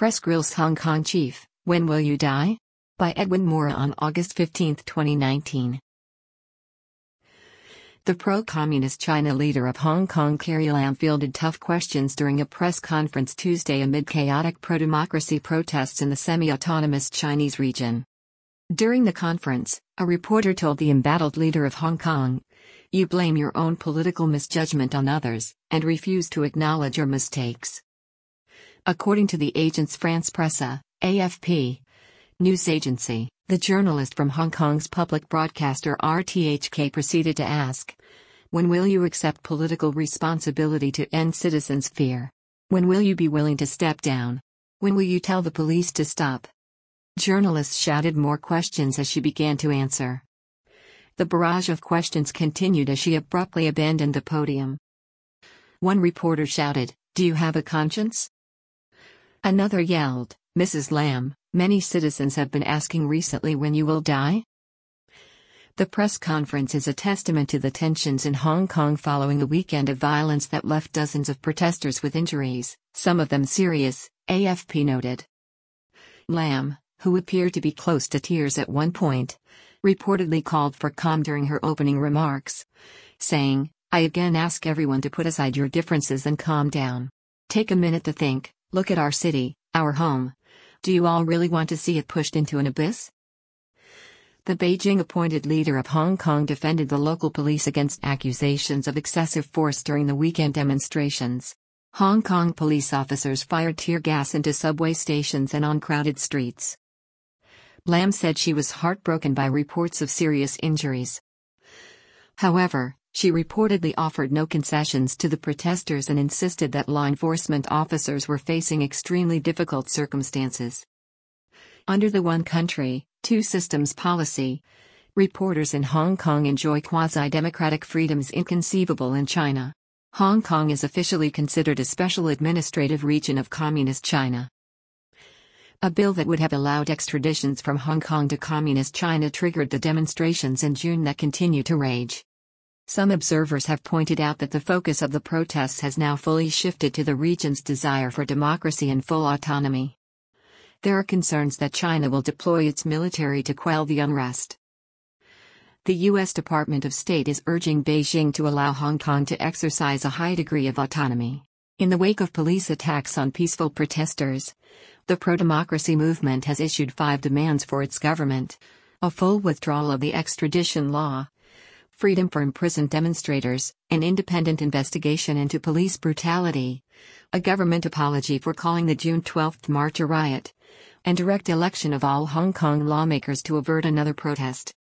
Press grills Hong Kong chief, "When will you die?" By Edwin Mora on August 15, 2019. The pro-communist China leader of Hong Kong Carrie Lam fielded tough questions during a press conference Tuesday amid chaotic pro-democracy protests in the semi-autonomous Chinese region. During the conference, a reporter told the embattled leader of Hong Kong, "You blame your own political misjudgment on others, and refuse to acknowledge your mistakes." According to the Agence France-Presse, AFP, news agency, the journalist from Hong Kong's public broadcaster RTHK proceeded to ask, "When will you accept political responsibility to end citizens' fear? When will you be willing to step down? When will you tell the police to stop?" Journalists shouted more questions as she began to answer. The barrage of questions continued as she abruptly abandoned the podium. One reporter shouted, "Do you have a conscience?" Another yelled, "Mrs. Lam, many citizens have been asking recently when you will die." The press conference is a testament to the tensions in Hong Kong following a weekend of violence that left dozens of protesters with injuries, some of them serious, AFP noted. Lam, who appeared to be close to tears at one point, reportedly called for calm during her opening remarks, saying, "I again ask everyone to put aside your differences and calm down. Take a minute to think, look at our city, our home. Do you all really want to see it pushed into an abyss?" The Beijing-appointed leader of Hong Kong defended the local police against accusations of excessive force during the weekend demonstrations. Hong Kong police officers fired tear gas into subway stations and on crowded streets. Lam said she was heartbroken by reports of serious injuries. However, she reportedly offered no concessions to the protesters and insisted that law enforcement officers were facing extremely difficult circumstances. Under the one country, two systems policy, reporters in Hong Kong enjoy quasi-democratic freedoms inconceivable in China. Hong Kong is officially considered a special administrative region of Communist China. A bill that would have allowed extraditions from Hong Kong to Communist China triggered the demonstrations in June that continue to rage. Some observers have pointed out that the focus of the protests has now fully shifted to the region's desire for democracy and full autonomy. There are concerns that China will deploy its military to quell the unrest. The U.S. Department of State is urging Beijing to allow Hong Kong to exercise a high degree of autonomy. In the wake of police attacks on peaceful protesters, the pro-democracy movement has issued 5 demands for its government: a full withdrawal of the extradition law, freedom for imprisoned demonstrators, an independent investigation into police brutality, a government apology for calling the June 12 march a riot, and direct election of all Hong Kong lawmakers to avert another protest.